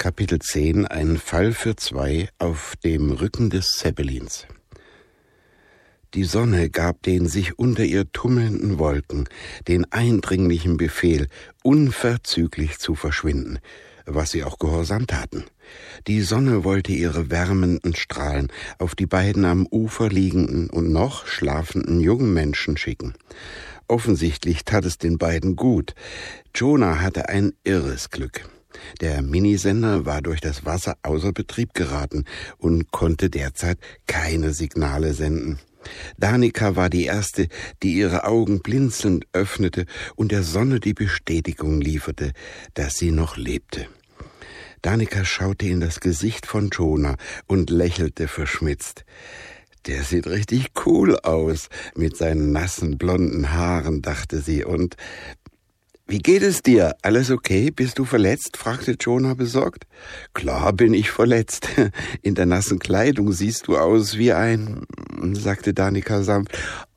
Kapitel 10, ein Fall für zwei auf dem Rücken des Zeppelins. Die Sonne gab den sich unter ihr tummelnden Wolken den eindringlichen Befehl, unverzüglich zu verschwinden, was sie auch gehorsam taten. Die Sonne wollte ihre wärmenden Strahlen auf die beiden am Ufer liegenden und noch schlafenden jungen Menschen schicken. Offensichtlich tat es den beiden gut. Jonah hatte ein irres Glück. Der Minisender war durch das Wasser außer Betrieb geraten und konnte derzeit keine Signale senden. Danica war die Erste, die ihre Augen blinzelnd öffnete und der Sonne die Bestätigung lieferte, dass sie noch lebte. Danica schaute in das Gesicht von Jonah und lächelte verschmitzt. Der sieht richtig cool aus, mit seinen nassen, blonden Haaren, dachte sie, und »Wie geht es dir? Alles okay? Bist du verletzt?« fragte Jonah besorgt. »Klar bin ich verletzt. In der nassen Kleidung siehst du aus wie ein«, sagte Danica sanft.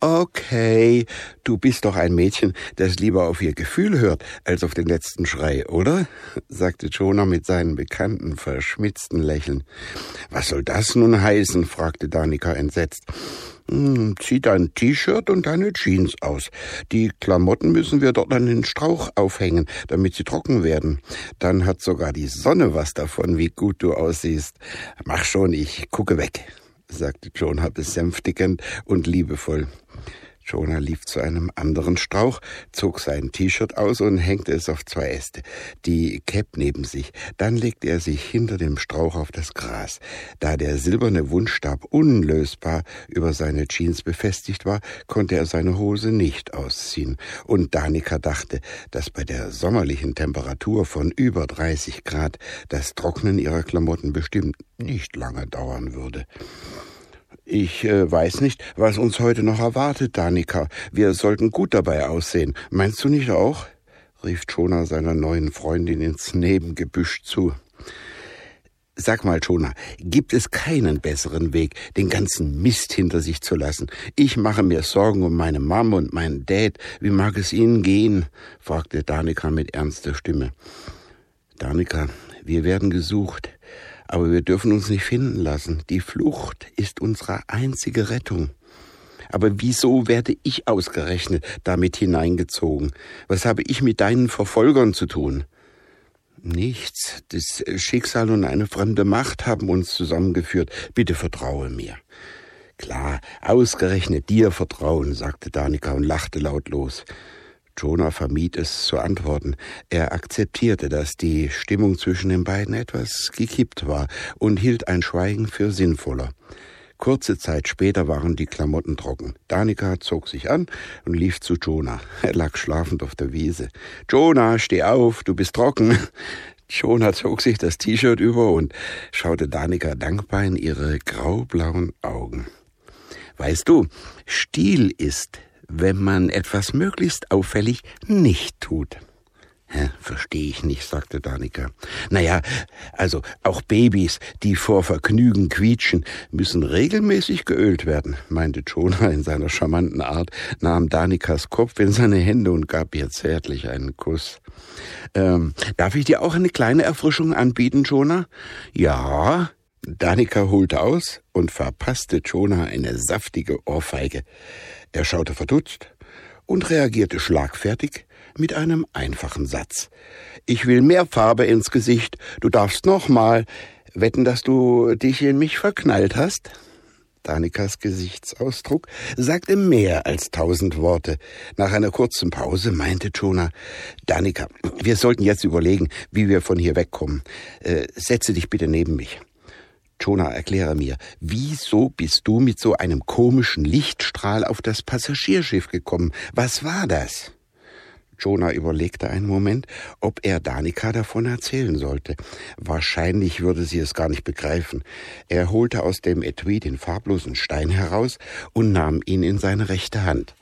»Okay, du bist doch ein Mädchen, das lieber auf ihr Gefühl hört, als auf den letzten Schrei, oder?«, sagte Jonah mit seinem bekannten, verschmitzten Lächeln. »Was soll das nun heißen?«, fragte Danica entsetzt. »Zieh dein T-Shirt und deine Jeans aus. Die Klamotten müssen wir dort an den Strauch aufhängen, damit sie trocken werden. Dann hat sogar die Sonne was davon, wie gut du aussiehst. Mach schon, ich gucke weg«, sagte Jonah besänftigend und liebevoll. Jonah lief zu einem anderen Strauch, zog sein T-Shirt aus und hängte es auf zwei Äste, die Cap neben sich. Dann legte er sich hinter dem Strauch auf das Gras. Da der silberne Wundstab unlösbar über seine Jeans befestigt war, konnte er seine Hose nicht ausziehen. Und Danica dachte, dass bei der sommerlichen Temperatur von über 30 Grad das Trocknen ihrer Klamotten bestimmt nicht lange dauern würde. »Ich weiß nicht, was uns heute noch erwartet, Danica. Wir sollten gut dabei aussehen. Meinst du nicht auch?«, rief Jonah seiner neuen Freundin ins Nebengebüsch zu. »Sag mal, Jonah, gibt es keinen besseren Weg, den ganzen Mist hinter sich zu lassen? Ich mache mir Sorgen um meine Mom und meinen Dad. Wie mag es ihnen gehen?«, fragte Danica mit ernster Stimme. »Danica, wir werden gesucht. Aber wir dürfen uns nicht finden lassen. Die Flucht ist unsere einzige Rettung. Aber wieso werde ich ausgerechnet damit hineingezogen? Was habe ich mit deinen Verfolgern zu tun?« »Nichts. Das Schicksal und eine fremde Macht haben uns zusammengeführt. Bitte vertraue mir.« »Klar, ausgerechnet dir vertrauen«, sagte Danica und lachte lautlos. Jonah vermied es zu antworten. Er akzeptierte, dass die Stimmung zwischen den beiden etwas gekippt war und hielt ein Schweigen für sinnvoller. Kurze Zeit später waren die Klamotten trocken. Danica zog sich an und lief zu Jonah. Er lag schlafend auf der Wiese. »Jonah, steh auf, du bist trocken.« Jonah zog sich das T-Shirt über und schaute Danica dankbar in ihre graublauen Augen. »Weißt du, Stil ist, wenn man etwas möglichst auffällig nicht tut.« »Verstehe ich nicht«, sagte Danica. »Naja, also auch Babys, die vor Vergnügen quietschen, müssen regelmäßig geölt werden«, meinte Jonah in seiner charmanten Art, nahm Danicas Kopf in seine Hände und gab ihr zärtlich einen Kuss. »Darf ich dir auch eine kleine Erfrischung anbieten, Jonah?« »Ja.« Danica holte aus und verpasste Jonah eine saftige Ohrfeige. Er schaute verdutzt und reagierte schlagfertig mit einem einfachen Satz. »Ich will mehr Farbe ins Gesicht. Du darfst nochmal. Wetten, dass du dich in mich verknallt hast?« Danicas Gesichtsausdruck sagte mehr als 1000 Worte. Nach einer kurzen Pause meinte Jonah, »Danica, wir sollten jetzt überlegen, wie wir von hier wegkommen. Setze dich bitte neben mich.« »Jonah, erkläre mir, wieso bist du mit so einem komischen Lichtstrahl auf das Passagierschiff gekommen? Was war das?« Jonah überlegte einen Moment, ob er Danica davon erzählen sollte. Wahrscheinlich würde sie es gar nicht begreifen. Er holte aus dem Etui den farblosen Stein heraus und nahm ihn in seine rechte Hand.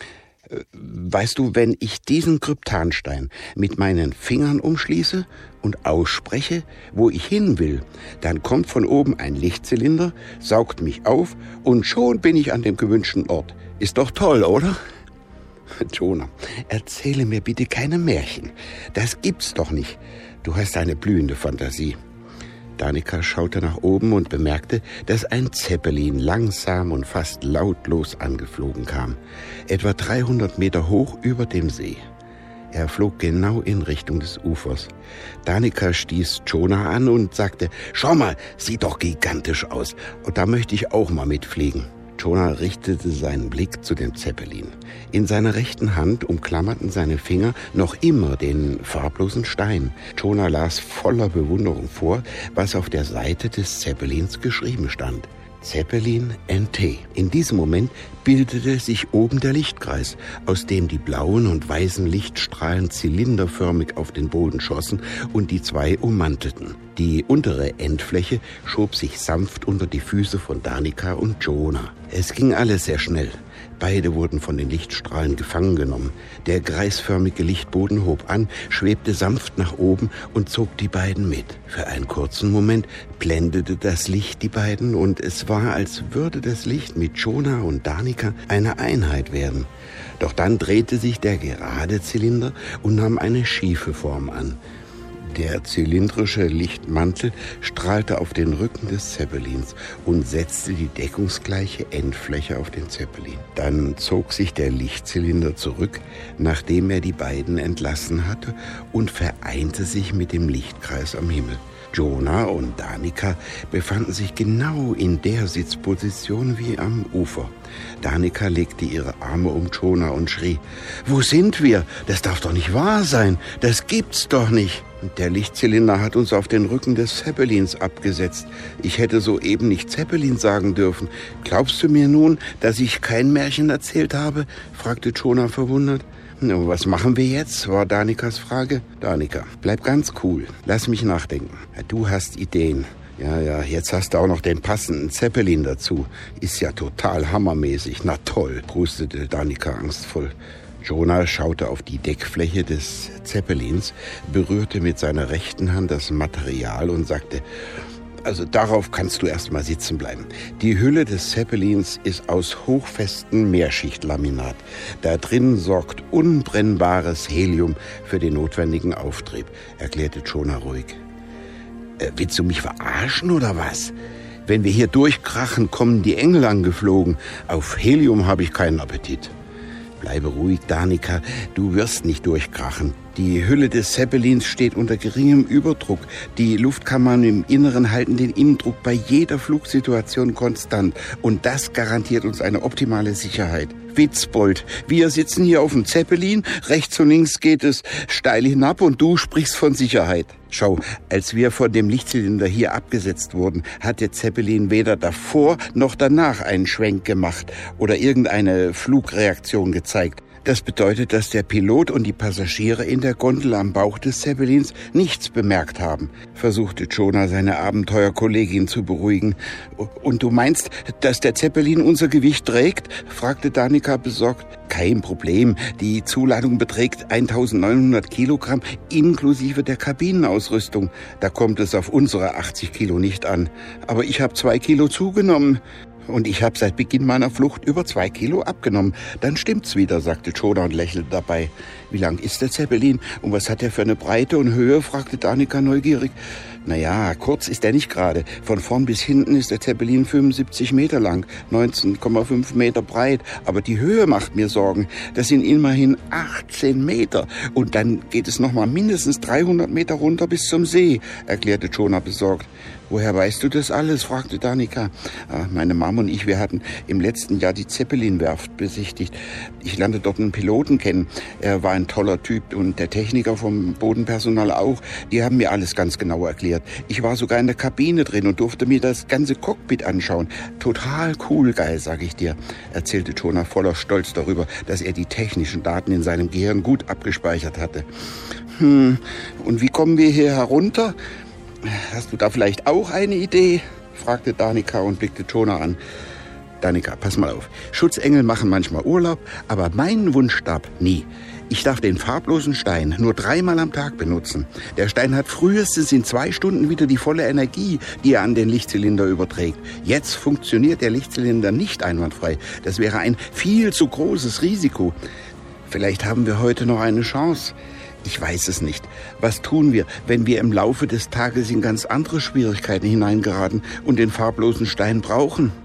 »Weißt du, wenn ich diesen Kryptanstein mit meinen Fingern umschließe und ausspreche, wo ich hin will, dann kommt von oben ein Lichtzylinder, saugt mich auf und schon bin ich an dem gewünschten Ort. Ist doch toll, oder?« »Jonah, erzähle mir bitte keine Märchen. Das gibt's doch nicht. Du hast eine blühende Fantasie.« Danica schaute nach oben und bemerkte, dass ein Zeppelin langsam und fast lautlos angeflogen kam, etwa 300 Meter hoch über dem See. Er flog genau in Richtung des Ufers. Danica stieß Jonah an und sagte, »Schau mal, sieht doch gigantisch aus. Und da möchte ich auch mal mitfliegen.« Jonah richtete seinen Blick zu dem Zeppelin. In seiner rechten Hand umklammerten seine Finger noch immer den farblosen Stein. Jonah las voller Bewunderung vor, was auf der Seite des Zeppelins geschrieben stand. Zeppelin NT. In diesem Moment bildete sich oben der Lichtkreis, aus dem die blauen und weißen Lichtstrahlen zylinderförmig auf den Boden schossen und die zwei ummantelten. Die untere Endfläche schob sich sanft unter die Füße von Danica und Jonah. Es ging alles sehr schnell. Beide wurden von den Lichtstrahlen gefangen genommen. Der kreisförmige Lichtboden hob an, schwebte sanft nach oben und zog die beiden mit. Für einen kurzen Moment blendete das Licht die beiden und es war, als würde das Licht mit Jonah und Danica eine Einheit werden. Doch dann drehte sich der gerade Zylinder und nahm eine schiefe Form an. Der zylindrische Lichtmantel strahlte auf den Rücken des Zeppelins und setzte die deckungsgleiche Endfläche auf den Zeppelin. Dann zog sich der Lichtzylinder zurück, nachdem er die beiden entlassen hatte, und vereinte sich mit dem Lichtkreis am Himmel. Jonah und Danica befanden sich genau in der Sitzposition wie am Ufer. Danica legte ihre Arme um Jonah und schrie, »Wo sind wir? Das darf doch nicht wahr sein! Das gibt's doch nicht!« Der Lichtzylinder hat uns auf den Rücken des Zeppelins abgesetzt. Ich hätte soeben nicht Zeppelin sagen dürfen. Glaubst du mir nun, dass ich kein Märchen erzählt habe?« fragte Jonah verwundert. »Was machen wir jetzt?« war Danicas Frage. »Danica, bleib ganz cool. Lass mich nachdenken. Du hast Ideen. Ja, jetzt hast du auch noch den passenden Zeppelin dazu. Ist ja total hammermäßig. Na toll«, prustete Danica angstvoll. Jonah schaute auf die Deckfläche des Zeppelins, berührte mit seiner rechten Hand das Material und sagte, »Also darauf kannst du erst mal sitzen bleiben. Die Hülle des Zeppelins ist aus hochfestem Mehrschichtlaminat. Da drin sorgt unbrennbares Helium für den notwendigen Auftrieb«, erklärte Jonah ruhig. »Willst du mich verarschen oder was? Wenn wir hier durchkrachen, kommen die Engel angeflogen. Auf Helium habe ich keinen Appetit.« »Bleibe ruhig, Danica, du wirst nicht durchkrachen. Die Hülle des Zeppelins steht unter geringem Überdruck. Die Luftkammern im Inneren halten den Innendruck bei jeder Flugsituation konstant. Und das garantiert uns eine optimale Sicherheit. Witzbold, wir sitzen hier auf dem Zeppelin, rechts und links geht es steil hinab und du sprichst von Sicherheit. Schau, als wir von dem Lichtzylinder hier abgesetzt wurden, hat der Zeppelin weder davor noch danach einen Schwenk gemacht oder irgendeine Flugreaktion gezeigt. Das bedeutet, dass der Pilot und die Passagiere in der Gondel am Bauch des Zeppelins nichts bemerkt haben, versuchte Jonah seine Abenteuerkollegin zu beruhigen. »Und du meinst, dass der Zeppelin unser Gewicht trägt?« fragte Danica besorgt. »Kein Problem. Die Zuladung beträgt 1900 Kilogramm inklusive der Kabinenausrüstung. Da kommt es auf unsere 80 Kilo nicht an. Aber ich habe 2 Kilo zugenommen. Und ich habe seit Beginn meiner Flucht über 2 Kilo abgenommen. Dann stimmt's wieder«, sagte Jonah und lächelte dabei. »Wie lang ist der Zeppelin und was hat er für eine Breite und Höhe?« fragte Danica neugierig. »Naja, kurz ist er nicht gerade. Von vorn bis hinten ist der Zeppelin 75 Meter lang, 19,5 Meter breit. Aber die Höhe macht mir Sorgen. Das sind immerhin 18 Meter. Und dann geht es nochmal mindestens 300 Meter runter bis zum See«, erklärte Jonah besorgt. »Woher weißt du das alles?« fragte Danica. »Meine Mom und ich, wir hatten im letzten Jahr die Zeppelin-Werft besichtigt. Ich lernte dort einen Piloten kennen. Er war ein toller Typ und der Techniker vom Bodenpersonal auch. Die haben mir alles ganz genau erklärt. Ich war sogar in der Kabine drin und durfte mir das ganze Cockpit anschauen. Total cool, geil, sag ich dir«, erzählte Jonah voller Stolz darüber, dass er die technischen Daten in seinem Gehirn gut abgespeichert hatte. Und wie kommen wir hier herunter? Hast du da vielleicht auch eine Idee?« fragte Danica und blickte Jonah an. »Danica, pass mal auf. Schutzengel machen manchmal Urlaub, aber meinen Wunschstab nie. Ich darf den farblosen Stein nur 3-mal am Tag benutzen. Der Stein hat frühestens in 2 Stunden wieder die volle Energie, die er an den Lichtzylinder überträgt. Jetzt funktioniert der Lichtzylinder nicht einwandfrei. Das wäre ein viel zu großes Risiko. Vielleicht haben wir heute noch eine Chance. Ich weiß es nicht. Was tun wir, wenn wir im Laufe des Tages in ganz andere Schwierigkeiten hineingeraten und den farblosen Stein brauchen?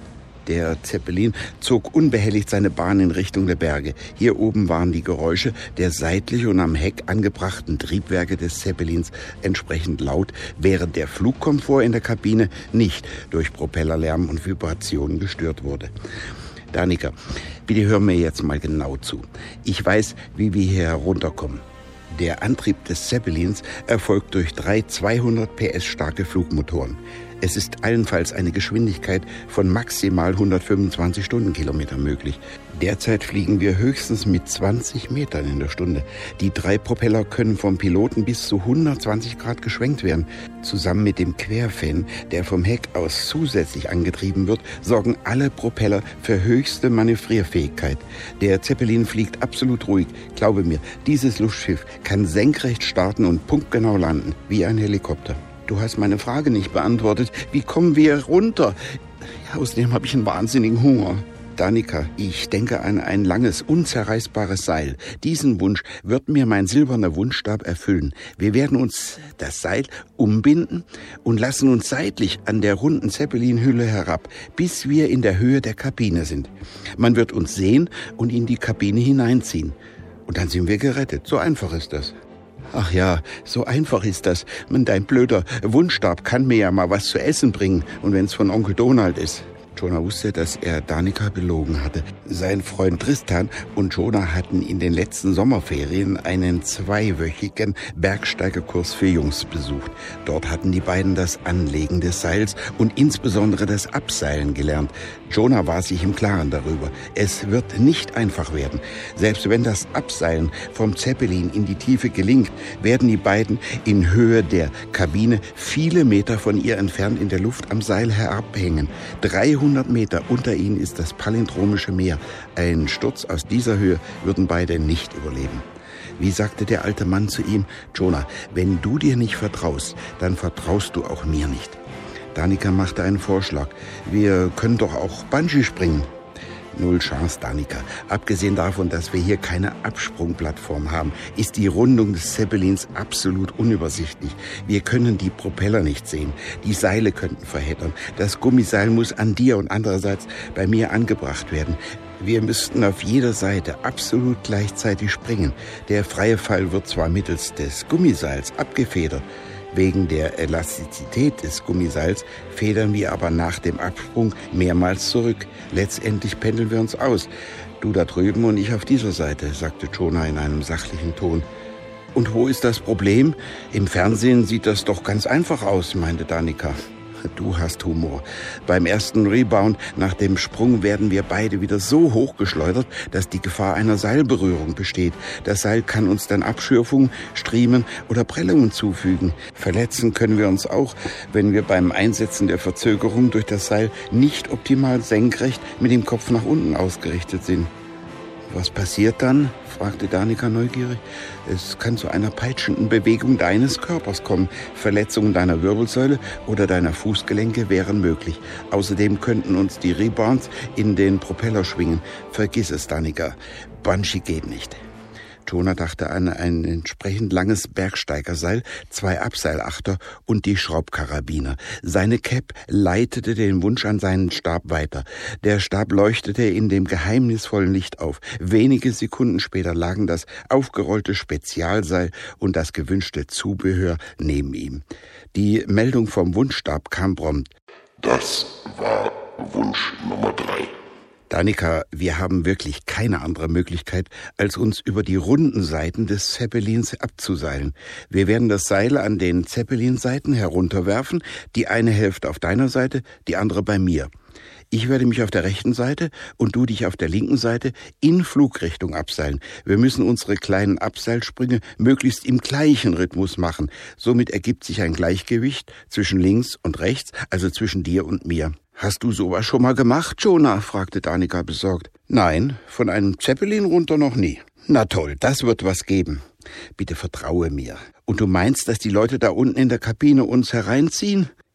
Der Zeppelin zog unbehelligt seine Bahn in Richtung der Berge. Hier oben waren die Geräusche der seitlich und am Heck angebrachten Triebwerke des Zeppelins entsprechend laut, während der Flugkomfort in der Kabine nicht durch Propellerlärm und Vibrationen gestört wurde. Danica, bitte hör mir jetzt mal genau zu. Ich weiß, wie wir hier herunterkommen. Der Antrieb des Zeppelins erfolgt durch 3 200 PS starke Flugmotoren. Es ist allenfalls eine Geschwindigkeit von maximal 125 Stundenkilometer möglich. Derzeit fliegen wir höchstens mit 20 Metern in der Stunde. Die 3 Propeller können vom Piloten bis zu 120 Grad geschwenkt werden. Zusammen mit dem Querfan, der vom Heck aus zusätzlich angetrieben wird, sorgen alle Propeller für höchste Manövrierfähigkeit. Der Zeppelin fliegt absolut ruhig. Glaube mir, dieses Luftschiff kann senkrecht starten und punktgenau landen, wie ein Helikopter. Du hast meine Frage nicht beantwortet. Wie kommen wir runter? Ja, außerdem habe ich einen wahnsinnigen Hunger. Danica, ich denke an ein langes, unzerreißbares Seil. Diesen Wunsch wird mir mein silberner Wunschstab erfüllen. Wir werden uns das Seil umbinden und lassen uns seitlich an der runden Zeppelin-Hülle herab, bis wir in der Höhe der Kabine sind. Man wird uns sehen und in die Kabine hineinziehen. Und dann sind wir gerettet. So einfach ist das. Ach ja, so einfach ist das. Dein blöder Wunschstab kann mir ja mal was zu essen bringen. Und wenn es von Onkel Donald ist. Jonah wusste, dass er Danica belogen hatte. Sein Freund Tristan und Jonah hatten in den letzten Sommerferien einen 2-wöchigen Bergsteigerkurs für Jungs besucht. Dort hatten die beiden das Anlegen des Seils und insbesondere das Abseilen gelernt. Jonah war sich im Klaren darüber. Es wird nicht einfach werden. Selbst wenn das Abseilen vom Zeppelin in die Tiefe gelingt, werden die beiden in Höhe der Kabine viele Meter von ihr entfernt in der Luft am Seil herabhängen. 300 Meter unter ihnen ist das palindromische Meer. Ein Sturz aus dieser Höhe würden beide nicht überleben. Wie sagte der alte Mann zu ihm: Jonah, wenn du dir nicht vertraust, dann vertraust du auch mir nicht. Danica machte einen Vorschlag. Wir können doch auch Bungee springen. Null Chance, Danica. Abgesehen davon, dass wir hier keine Absprungplattform haben, ist die Rundung des Zeppelins absolut unübersichtlich. Wir können die Propeller nicht sehen. Die Seile könnten verheddern. Das Gummiseil muss an dir und andererseits bei mir angebracht werden. Wir müssten auf jeder Seite absolut gleichzeitig springen. Der freie Fall wird zwar mittels des Gummiseils abgefedert. Wegen der Elastizität des Gummiseils federn wir aber nach dem Absprung mehrmals zurück. Letztendlich pendeln wir uns aus. Du da drüben und ich auf dieser Seite, sagte Jonah in einem sachlichen Ton. Und wo ist das Problem? Im Fernsehen sieht das doch ganz einfach aus, meinte Danica. Du hast Humor. Beim ersten Rebound nach dem Sprung werden wir beide wieder so hochgeschleudert, dass die Gefahr einer Seilberührung besteht. Das Seil kann uns dann Abschürfungen, Striemen oder Prellungen zufügen. Verletzen können wir uns auch, wenn wir beim Einsetzen der Verzögerung durch das Seil nicht optimal senkrecht mit dem Kopf nach unten ausgerichtet sind. Was passiert dann? Fragte Danica neugierig. Es kann zu einer peitschenden Bewegung deines Körpers kommen. Verletzungen deiner Wirbelsäule oder deiner Fußgelenke wären möglich. Außerdem könnten uns die Rebounds in den Propeller schwingen. Vergiss es, Danica. Bungee geht nicht. Jonah dachte an ein entsprechend langes Bergsteigerseil, 2 Abseilachter und die Schraubkarabiner. Seine Cap leitete den Wunsch an seinen Stab weiter. Der Stab leuchtete in dem geheimnisvollen Licht auf. Wenige Sekunden später lagen das aufgerollte Spezialseil und das gewünschte Zubehör neben ihm. Die Meldung vom Wunschstab kam prompt. Das war Wunsch Nummer 3. Danica, wir haben wirklich keine andere Möglichkeit, als uns über die runden Seiten des Zeppelins abzuseilen. Wir werden das Seil an den Zeppelin-Seiten herunterwerfen, die eine Hälfte auf deiner Seite, die andere bei mir. Ich werde mich auf der rechten Seite und du dich auf der linken Seite in Flugrichtung abseilen. Wir müssen unsere kleinen Abseilsprünge möglichst im gleichen Rhythmus machen. Somit ergibt sich ein Gleichgewicht zwischen links und rechts, also zwischen dir und mir. Hast du sowas schon mal gemacht, Jonah? Fragte Danica besorgt. Nein, von einem Zeppelin runter noch nie. Na toll, das wird was geben. Bitte vertraue mir. Und du meinst, dass die Leute da unten in der Kabine uns hereinziehen?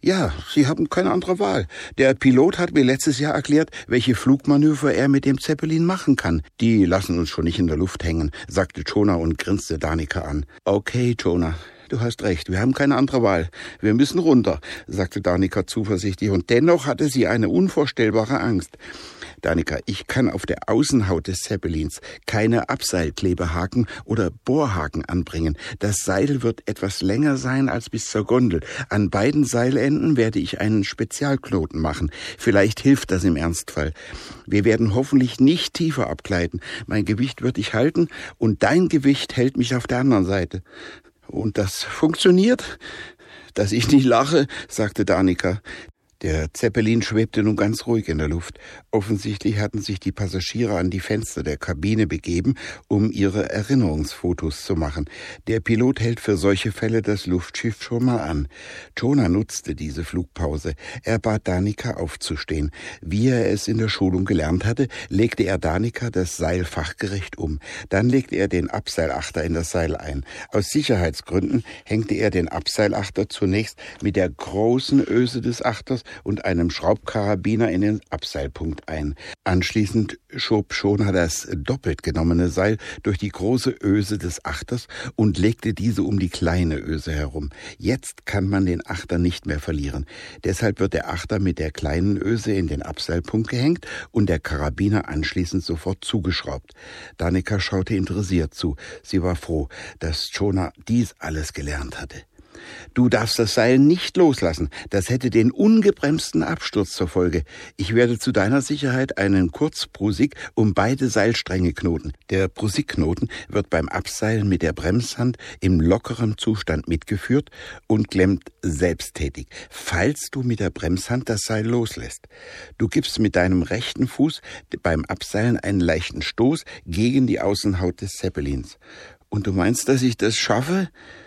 Ja, Sie haben keine andere Wahl. Der Pilot hat mir letztes Jahr erklärt, welche Flugmanöver er mit dem Zeppelin machen kann. Die lassen uns schon nicht in der Luft hängen, sagte Jonah und grinste Danica an. Okay, Jonah. Du hast recht, wir haben keine andere Wahl. Wir müssen runter, sagte Danica zuversichtlich, und dennoch hatte sie eine unvorstellbare Angst. Danica, ich kann auf der Außenhaut des Zeppelins keine Abseilklebehaken oder Bohrhaken anbringen. Das Seil wird etwas länger sein als bis zur Gondel. An beiden Seilenden werde ich einen Spezialknoten machen. Vielleicht hilft das im Ernstfall. Wir werden hoffentlich nicht tiefer abgleiten. Mein Gewicht wird dich halten und dein Gewicht hält mich auf der anderen Seite. Und das funktioniert? Dass ich nicht lache, sagte Danica. Der Zeppelin schwebte nun ganz ruhig in der Luft. Offensichtlich hatten sich die Passagiere an die Fenster der Kabine begeben, um ihre Erinnerungsfotos zu machen. Der Pilot hält für solche Fälle das Luftschiff schon mal an. Jonah nutzte diese Flugpause. Er bat Danica aufzustehen. Wie er es in der Schulung gelernt hatte, legte er Danica das Seil fachgerecht um. Dann legte er den Abseilachter in das Seil ein. Aus Sicherheitsgründen hängte er den Abseilachter zunächst mit der großen Öse des Achters und einem Schraubkarabiner in den Abseilpunkt ein. Anschließend schob Jonah das doppelt genommene Seil durch die große Öse des Achters und legte diese um die kleine Öse herum. Jetzt kann man den Achter nicht mehr verlieren. Deshalb wird der Achter mit der kleinen Öse in den Abseilpunkt gehängt und der Karabiner anschließend sofort zugeschraubt. Danica schaute interessiert zu. Sie war froh, dass Jonah dies alles gelernt hatte. Du darfst das Seil nicht loslassen. Das hätte den ungebremsten Absturz zur Folge. Ich werde zu deiner Sicherheit einen Kurzprusik um beide Seilstränge knoten. Der Prusikknoten wird beim Abseilen mit der Bremshand im lockeren Zustand mitgeführt und klemmt selbsttätig, falls du mit der Bremshand das Seil loslässt. Du gibst mit deinem rechten Fuß beim Abseilen einen leichten Stoß gegen die Außenhaut des Zeppelins. Und du meinst, dass ich das schaffe?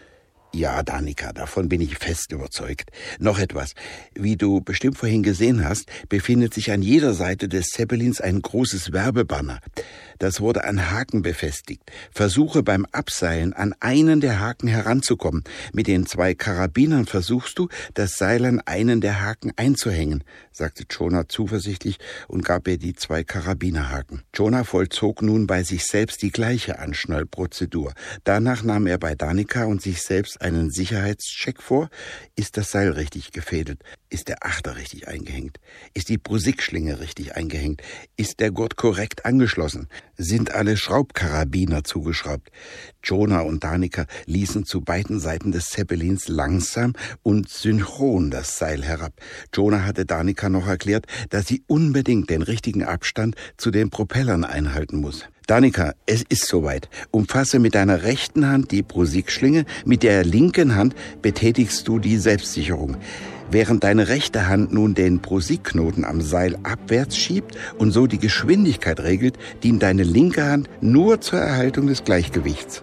Ja, Danica, davon bin ich fest überzeugt. Noch etwas. Wie du bestimmt vorhin gesehen hast, befindet sich an jeder Seite des Zeppelins ein großes Werbebanner. Das wurde an Haken befestigt. Versuche beim Abseilen an einen der Haken heranzukommen. Mit den 2 Karabinern versuchst du, das Seil an einen der Haken einzuhängen, sagte Jonah zuversichtlich und gab ihr die 2 Karabinerhaken. Jonah vollzog nun bei sich selbst die gleiche Anschnallprozedur. Danach nahm er bei Danica und sich selbst einen Sicherheitscheck vor. Ist das Seil richtig gefädelt? Ist der Achter richtig eingehängt? Ist die Prusikschlinge richtig eingehängt? Ist der Gurt korrekt angeschlossen? Sind alle Schraubkarabiner zugeschraubt? Jonah und Danica ließen zu beiden Seiten des Zeppelins langsam und synchron das Seil herab. Jonah hatte Danica noch erklärt, dass sie unbedingt den richtigen Abstand zu den Propellern einhalten muss. Danica, es ist soweit. Umfasse mit deiner rechten Hand die Prusikschlinge, mit der linken Hand betätigst du die Selbstsicherung. Während deine rechte Hand nun den Prusikknoten am Seil abwärts schiebt und so die Geschwindigkeit regelt, dient deine linke Hand nur zur Erhaltung des Gleichgewichts.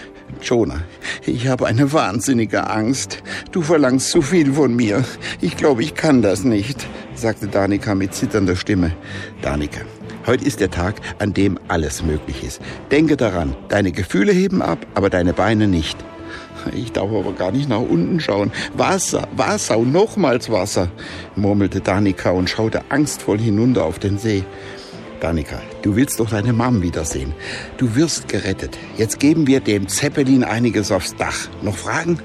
Jonah, ich habe eine wahnsinnige Angst. Du verlangst zu viel von mir. Ich glaube, ich kann das nicht, sagte Danica mit zitternder Stimme. Danica, heute ist der Tag, an dem alles möglich ist. Denke daran, deine Gefühle heben ab, aber deine Beine nicht. Ich darf aber gar nicht nach unten schauen. Wasser, Wasser und nochmals Wasser, murmelte Danica und schaute angstvoll hinunter auf den See. Danica, du willst doch deine Mom wiedersehen. Du wirst gerettet. Jetzt geben wir dem Zeppelin einiges aufs Dach. Noch Fragen?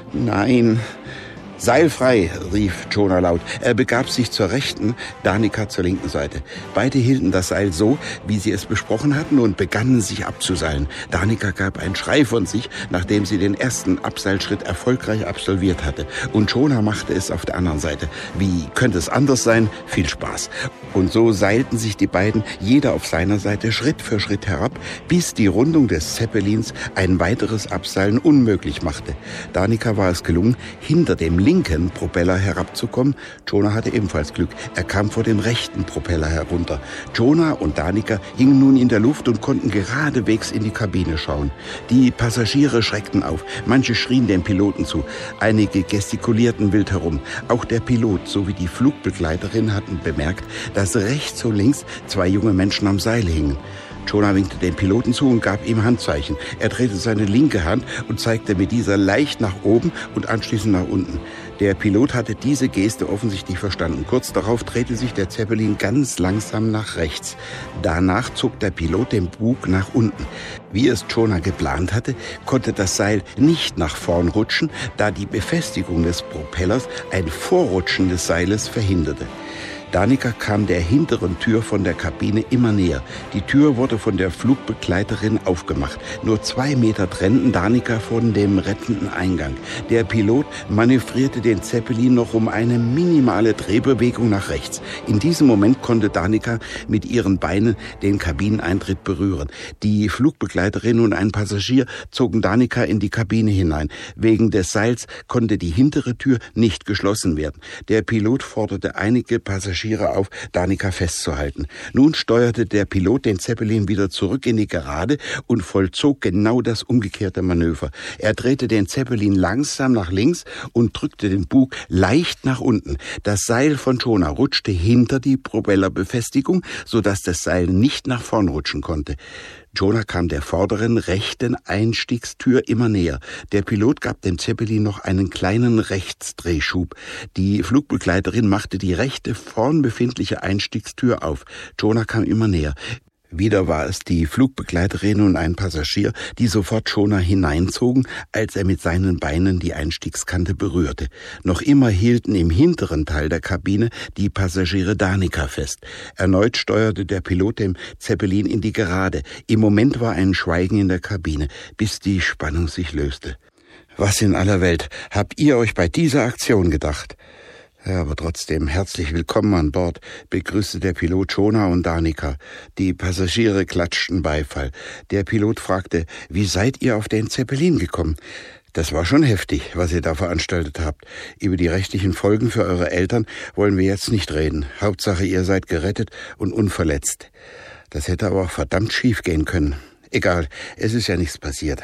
Nein. Seil frei, rief Jonah laut. Er begab sich zur rechten, Danica zur linken Seite. Beide hielten das Seil so, wie sie es besprochen hatten, und begannen sich abzuseilen. Danica gab einen Schrei von sich, nachdem sie den ersten Abseilschritt erfolgreich absolviert hatte. Und Jonah machte es auf der anderen Seite. Wie könnte es anders sein? Viel Spaß. Und so seilten sich die beiden, jeder auf seiner Seite, Schritt für Schritt herab, bis die Rundung des Zeppelins ein weiteres Abseilen unmöglich machte. Danica war es gelungen, hinter dem linken Propeller herabzukommen. Jonah hatte ebenfalls Glück. Er kam vor dem rechten Propeller herunter. Jonah und Danica hingen nun in der Luft und konnten geradewegs in die Kabine schauen. Die Passagiere schreckten auf. Manche schrien dem Piloten zu. Einige gestikulierten wild herum. Auch der Pilot sowie die Flugbegleiterin hatten bemerkt, dass rechts und links 2 junge Menschen am Seil hingen. Jonah winkte dem Piloten zu und gab ihm Handzeichen. Er drehte seine linke Hand und zeigte mit dieser leicht nach oben und anschließend nach unten. Der Pilot hatte diese Geste offensichtlich verstanden. Kurz darauf drehte sich der Zeppelin ganz langsam nach rechts. Danach zog der Pilot den Bug nach unten. Wie es Jonah geplant hatte, konnte das Seil nicht nach vorn rutschen, da die Befestigung des Propellers ein Vorrutschen des Seiles verhinderte. Danica kam der hinteren Tür von der Kabine immer näher. Die Tür wurde von der Flugbegleiterin aufgemacht. Nur 2 Meter trennten Danica von dem rettenden Eingang. Der Pilot manövrierte den Zeppelin noch um eine minimale Drehbewegung nach rechts. In diesem Moment konnte Danica mit ihren Beinen den Kabineneintritt berühren. Die Flugbegleiterin und ein Passagier zogen Danica in die Kabine hinein. Wegen des Seils konnte die hintere Tür nicht geschlossen werden. Der Pilot forderte einige Passagiere auf, Danica festzuhalten. Nun steuerte der Pilot den Zeppelin wieder zurück in die Gerade und vollzog genau das umgekehrte Manöver. Er drehte den Zeppelin langsam nach links und drückte den Bug leicht nach unten. Das Seil von Jonah rutschte hinter die Propellerbefestigung, sodass das Seil nicht nach vorn rutschen konnte. Jonah kam der vorderen rechten Einstiegstür immer näher. Der Pilot gab dem Zeppelin noch einen kleinen Rechtsdrehschub. Die Flugbegleiterin machte die rechte vorn befindliche Einstiegstür auf. Jonah kam immer näher. Wieder war es die Flugbegleiterin und ein Passagier, die sofort Jonah hineinzogen, als er mit seinen Beinen die Einstiegskante berührte. Noch immer hielten im hinteren Teil der Kabine die Passagiere Danica fest. Erneut steuerte der Pilot den Zeppelin in die Gerade. Im Moment war ein Schweigen in der Kabine, bis die Spannung sich löste. Was in aller Welt habt ihr euch bei dieser Aktion gedacht? Ja, aber trotzdem herzlich willkommen an Bord, begrüßte der Pilot Jonah und Danica. Die Passagiere klatschten Beifall. Der Pilot fragte, wie seid ihr auf den Zeppelin gekommen? Das war schon heftig, was ihr da veranstaltet habt. Über die rechtlichen Folgen für eure Eltern wollen wir jetzt nicht reden. Hauptsache, ihr seid gerettet und unverletzt. Das hätte aber auch verdammt schief gehen können. Egal, es ist ja nichts passiert.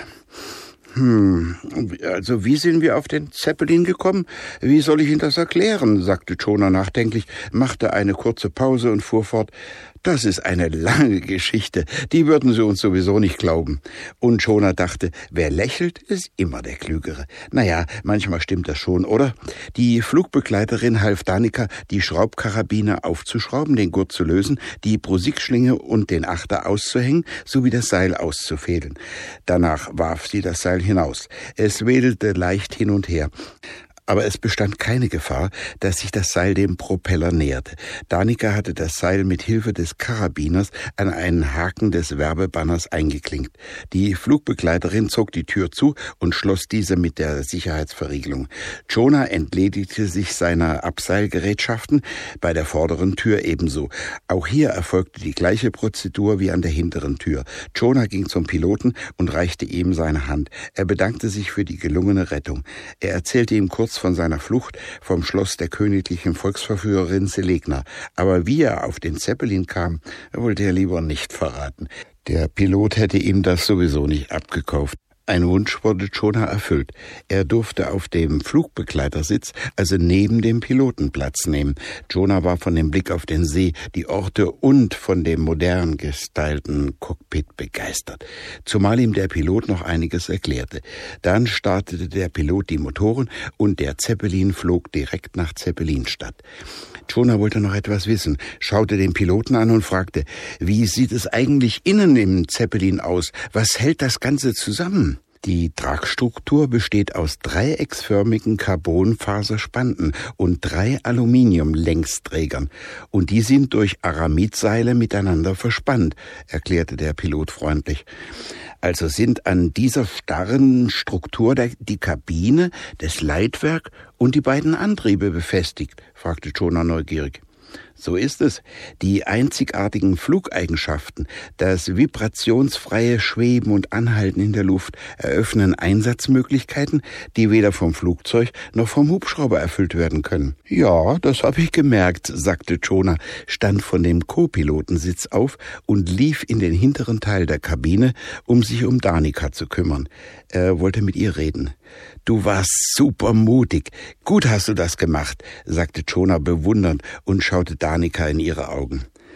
Also wie sind wir auf den Zeppelin gekommen? Wie soll ich Ihnen das erklären? Sagte Jonah nachdenklich, machte eine kurze Pause und fuhr fort. Das ist eine lange Geschichte, die würden Sie uns sowieso nicht glauben. Und Jonah dachte, wer lächelt, ist immer der Klügere. Naja, manchmal stimmt das schon, oder? Die Flugbegleiterin half Danica, die Schraubkarabiner aufzuschrauben, den Gurt zu lösen, die Prosikschlinge und den Achter auszuhängen, sowie das Seil auszufädeln. Danach warf sie das Seil hinaus. Es wedelte leicht hin und her. Aber es bestand keine Gefahr, dass sich das Seil dem Propeller näherte. Danica hatte das Seil mit Hilfe des Karabiners an einen Haken des Werbebanners eingeklinkt. Die Flugbegleiterin zog die Tür zu und schloss diese mit der Sicherheitsverriegelung. Jonah entledigte sich seiner Abseilgerätschaften, bei der vorderen Tür ebenso. Auch hier erfolgte die gleiche Prozedur wie an der hinteren Tür. Jonah ging zum Piloten und reichte ihm seine Hand. Er bedankte sich für die gelungene Rettung. Er erzählte ihm kurz von seiner Flucht vom Schloss der königlichen Volksverführerin Selegna. Aber wie er auf den Zeppelin kam, wollte er lieber nicht verraten. Der Pilot hätte ihm das sowieso nicht abgekauft. Ein Wunsch wurde Jonah erfüllt. Er durfte auf dem Flugbegleitersitz, also neben dem Piloten, Platz nehmen. Jonah war von dem Blick auf den See, die Orte und von dem modern gestylten Cockpit begeistert. Zumal ihm der Pilot noch einiges erklärte. Dann startete der Pilot die Motoren und der Zeppelin flog direkt nach Zeppelinstadt. Jonah wollte noch etwas wissen, schaute den Piloten an und fragte, wie sieht es eigentlich innen im Zeppelin aus? Was hält das Ganze zusammen? Die Tragstruktur besteht aus dreiecksförmigen Carbonfaserspanten und 3 Aluminiumlängsträgern. Und die sind durch Aramidseile miteinander verspannt, erklärte der Pilot freundlich. Also sind an dieser starren Struktur die Kabine, das Leitwerk und die beiden Antriebe befestigt, fragte Jonah neugierig. So ist es. Die einzigartigen Flugeigenschaften, das vibrationsfreie Schweben und Anhalten in der Luft eröffnen Einsatzmöglichkeiten, die weder vom Flugzeug noch vom Hubschrauber erfüllt werden können. Ja, das habe ich gemerkt, sagte Jonah, stand von dem Co-Pilotensitz auf und lief in den hinteren Teil der Kabine, um sich um Danica zu kümmern. Er wollte mit ihr reden. Du warst super mutig. Gut hast du das gemacht, sagte Jonah bewundernd und schaute Danica in ihre Augen.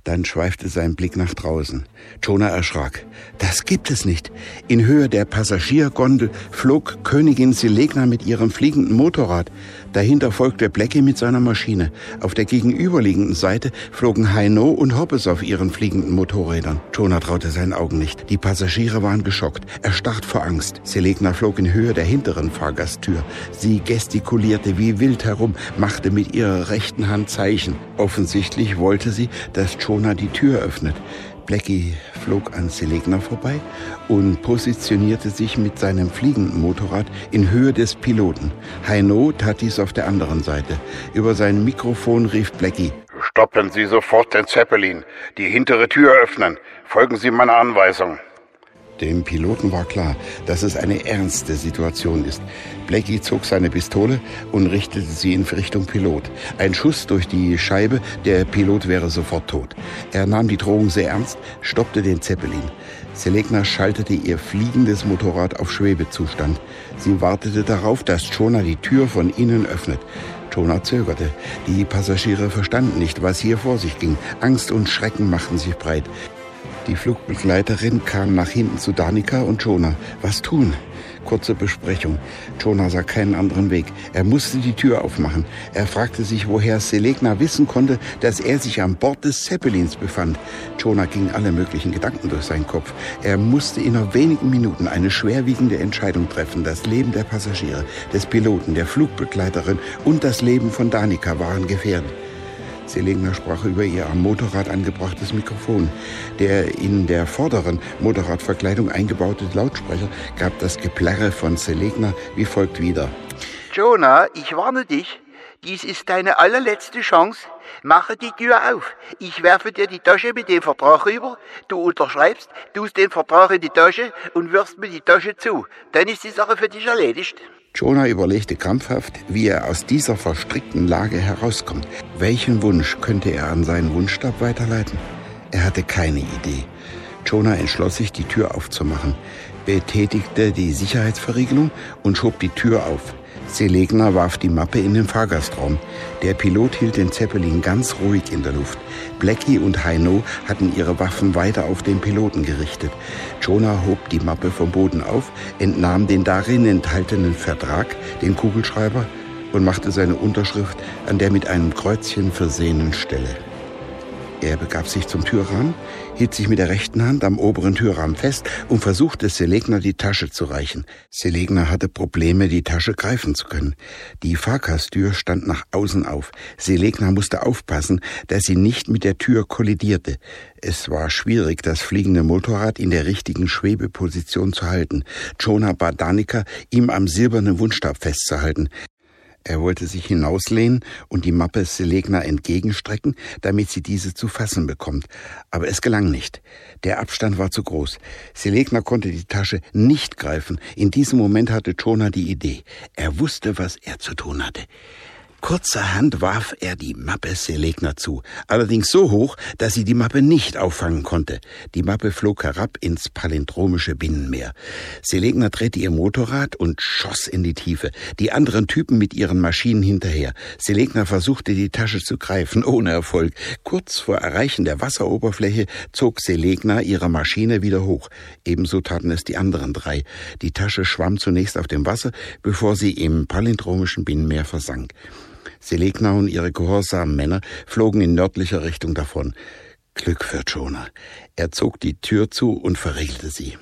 Dann schweifte sein Blick nach draußen. Jonah erschrak. Das gibt es nicht. In Höhe der Passagiergondel flog Königin Selekna mit ihrem fliegenden Motorrad. Dahinter folgte Blackie mit seiner Maschine. Auf der gegenüberliegenden Seite flogen Haino und Hoppes auf ihren fliegenden Motorrädern. Jonah traute seinen Augen nicht. Die Passagiere waren geschockt, erstarrt vor Angst. Selekna flog in Höhe der hinteren Fahrgasttür. Sie gestikulierte wie wild herum, machte mit ihrer rechten Hand Zeichen. Offensichtlich wollte sie, dass Jonah die Tür öffnet. Blackie flog an Selekna vorbei und positionierte sich mit seinem fliegenden Motorrad in Höhe des Piloten. Haino tat dies auf der anderen Seite. Über sein Mikrofon rief Blackie: Stoppen Sie sofort den Zeppelin. Die hintere Tür öffnen. Folgen Sie meiner Anweisung. Dem Piloten war klar, dass es eine ernste Situation ist. Blackie zog seine Pistole und richtete sie in Richtung Pilot. Ein Schuss durch die Scheibe, der Pilot wäre sofort tot. Er nahm die Drohung sehr ernst, stoppte den Zeppelin. Selekna schaltete ihr fliegendes Motorrad auf Schwebezustand. Sie wartete darauf, dass Jonah die Tür von innen öffnet. Jonah zögerte. Die Passagiere verstanden nicht, was hier vor sich ging. Angst und Schrecken machten sich breit. Die Flugbegleiterin kam nach hinten zu Danica und Jonah. Was tun? Kurze Besprechung. Jonah sah keinen anderen Weg. Er musste die Tür aufmachen. Er fragte sich, woher Selekna wissen konnte, dass er sich an Bord des Zeppelins befand. Jonah ging alle möglichen Gedanken durch seinen Kopf. Er musste in nur wenigen Minuten eine schwerwiegende Entscheidung treffen. Das Leben der Passagiere, des Piloten, der Flugbegleiterin und das Leben von Danica waren gefährdet. Selekna sprach über ihr am Motorrad angebrachtes Mikrofon. Der in der vorderen Motorradverkleidung eingebaute Lautsprecher gab das Geplärre von Selekna wie folgt wieder. Jonah, ich warne dich. Dies ist deine allerletzte Chance. Mache die Tür auf. Ich werfe dir die Tasche mit dem Vertrag rüber. Du unterschreibst, tust den Vertrag in die Tasche und wirfst mir die Tasche zu. Dann ist die Sache für dich erledigt. Jonah überlegte krampfhaft, wie er aus dieser verstrickten Lage herauskommt. Welchen Wunsch könnte er an seinen Wunschstab weiterleiten? Er hatte keine Idee. Jonah entschloss sich, die Tür aufzumachen, betätigte die Sicherheitsverriegelung und schob die Tür auf. Selekna warf die Mappe in den Fahrgastraum. Der Pilot hielt den Zeppelin ganz ruhig in der Luft. Blackie und Haino hatten ihre Waffen weiter auf den Piloten gerichtet. Jonah hob die Mappe vom Boden auf, entnahm den darin enthaltenen Vertrag, den Kugelschreiber und machte seine Unterschrift an der mit einem Kreuzchen versehenen Stelle. Er begab sich zum Türrahmen, hielt sich mit der rechten Hand am oberen Türrahmen fest und versuchte Selekna die Tasche zu reichen. Selekna hatte Probleme, die Tasche greifen zu können. Die Fahrgasttür stand nach außen auf. Selekna musste aufpassen, dass sie nicht mit der Tür kollidierte. Es war schwierig, das fliegende Motorrad in der richtigen Schwebeposition zu halten. Jonah bat Danica, ihm am silbernen Wunschstab festzuhalten. Er wollte sich hinauslehnen und die Mappe Selekna entgegenstrecken, damit sie diese zu fassen bekommt. Aber es gelang nicht. Der Abstand war zu groß. Selekna konnte die Tasche nicht greifen. In diesem Moment hatte Jonah die Idee. Er wusste, was er zu tun hatte. Kurzerhand warf er die Mappe Selekna zu, allerdings so hoch, dass sie die Mappe nicht auffangen konnte. Die Mappe flog herab ins palindromische Binnenmeer. Selekna drehte ihr Motorrad und schoss in die Tiefe, die anderen Typen mit ihren Maschinen hinterher. Selekna versuchte, die Tasche zu greifen, ohne Erfolg. Kurz vor Erreichen der Wasseroberfläche zog Selekna ihre Maschine wieder hoch. Ebenso taten es die anderen drei. Die Tasche schwamm zunächst auf dem Wasser, bevor sie im palindromischen Binnenmeer versank. Selekna und ihre gehorsamen Männer flogen in nördlicher Richtung davon. Glück für Jonah. Er zog die Tür zu und verriegelte sie.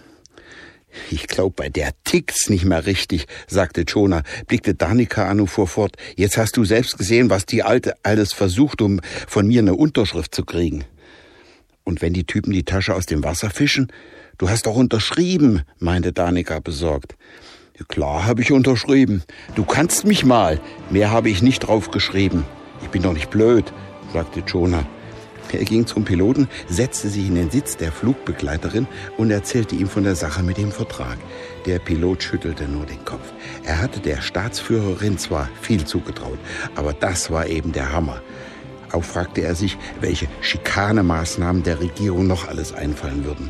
Ich glaub, bei der tickt's nicht mehr richtig, sagte Jonah, blickte Danica an und fuhr fort. Jetzt hast du selbst gesehen, was die Alte alles versucht, um von mir eine Unterschrift zu kriegen. Und wenn die Typen die Tasche aus dem Wasser fischen? Du hast doch unterschrieben, meinte Danica besorgt. Ja, klar habe ich unterschrieben. Du kannst mich mal. Mehr habe ich nicht drauf geschrieben. Ich bin doch nicht blöd, sagte Jonah. Er ging zum Piloten, setzte sich in den Sitz der Flugbegleiterin und erzählte ihm von der Sache mit dem Vertrag. Der Pilot schüttelte nur den Kopf. Er hatte der Staatsführerin zwar viel zugetraut, aber das war eben der Hammer. Auch fragte er sich, welche Schikanemaßnahmen der Regierung noch alles einfallen würden.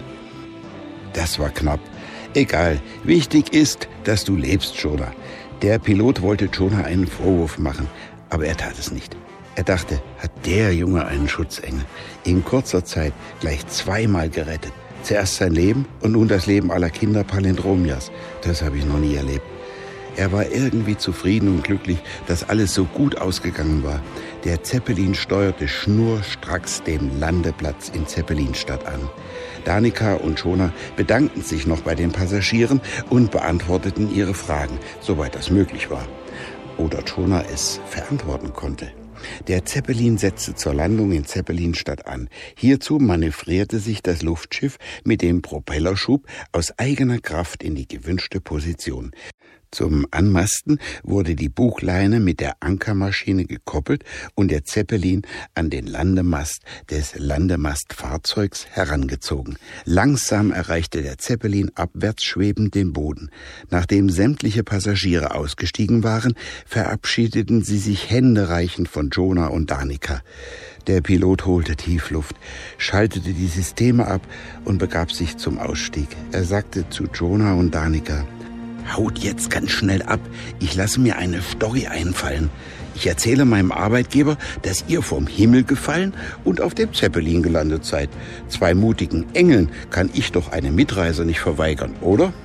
Das war knapp. Egal, wichtig ist, dass du lebst, Jonah. Der Pilot wollte Jonah einen Vorwurf machen, aber er tat es nicht. Er dachte, hat der Junge einen Schutzengel. In kurzer Zeit gleich 2-mal gerettet. Zuerst sein Leben und nun das Leben aller Kinder Palindromias. Das habe ich noch nie erlebt. Er war irgendwie zufrieden und glücklich, dass alles so gut ausgegangen war. Der Zeppelin steuerte schnurstracks den Landeplatz in Zeppelinstadt an. Danica und Jonah bedankten sich noch bei den Passagieren und beantworteten ihre Fragen, soweit das möglich war. Oder Jonah es verantworten konnte. Der Zeppelin setzte zur Landung in Zeppelinstadt an. Hierzu manövrierte sich das Luftschiff mit dem Propellerschub aus eigener Kraft in die gewünschte Position. Zum Anmasten wurde die Bugleine mit der Ankermaschine gekoppelt und der Zeppelin an den Landemast des Landemastfahrzeugs herangezogen. Langsam erreichte der Zeppelin abwärts schwebend den Boden. Nachdem sämtliche Passagiere ausgestiegen waren, verabschiedeten sie sich händereichend von Jonah und Danica. Der Pilot holte Tiefluft, schaltete die Systeme ab und begab sich zum Ausstieg. Er sagte zu Jonah und Danica: »Haut jetzt ganz schnell ab. Ich lasse mir eine Story einfallen. Ich erzähle meinem Arbeitgeber, dass ihr vom Himmel gefallen und auf dem Zeppelin gelandet seid. 2 mutigen Engeln kann ich doch eine Mitreise nicht verweigern, oder?«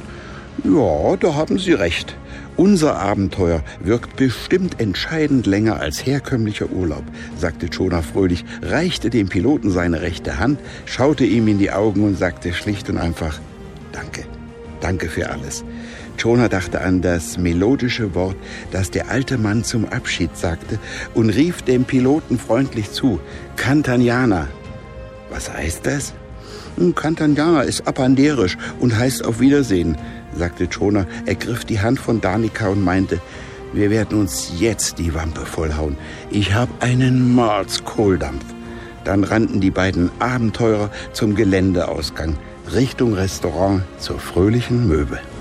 »Ja, da haben Sie recht. Unser Abenteuer wirkt bestimmt entscheidend länger als herkömmlicher Urlaub«, sagte Jonah fröhlich, reichte dem Piloten seine rechte Hand, schaute ihm in die Augen und sagte schlicht und einfach: »Danke. Danke für alles.« Jonah dachte an das melodische Wort, das der alte Mann zum Abschied sagte, und rief dem Piloten freundlich zu: »Kantanyana.« »Was heißt das?« »Kantanyana ist apanderisch und heißt auf Wiedersehen«, sagte Jonah, ergriff die Hand von Danica und meinte: »Wir werden uns jetzt die Wampe vollhauen. Ich habe einen Mordskohldampf.« Dann rannten die beiden Abenteurer zum Geländeausgang, Richtung Restaurant zur fröhlichen Möwe.